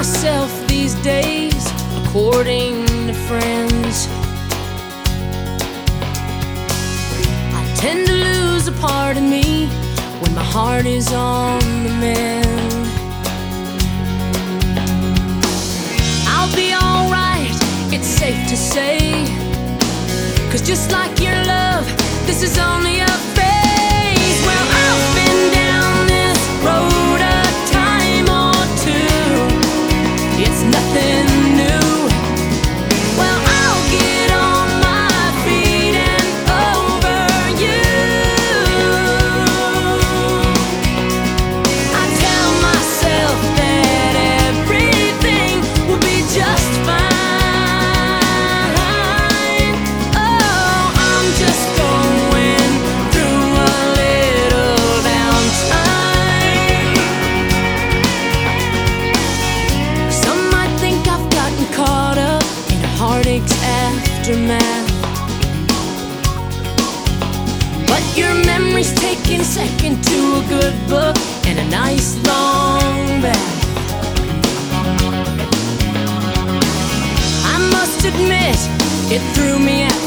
myself these days according to friends. I tend to lose a part of me when my heart is on the mend. I'll be alright, it's safe to say, 'cause just like your love, this is only a phase. Well, I've been down this road a time or two. It's nothing new. Well, I'll get on my feet and over you. I tell myself that everything will be just fine. Oh, I'm just going through a little downtime. Some might think I've gotten caught up in a heartache's aftermath, but your memory's taking second to a good book and a nice long bath. I must admit, it threw me at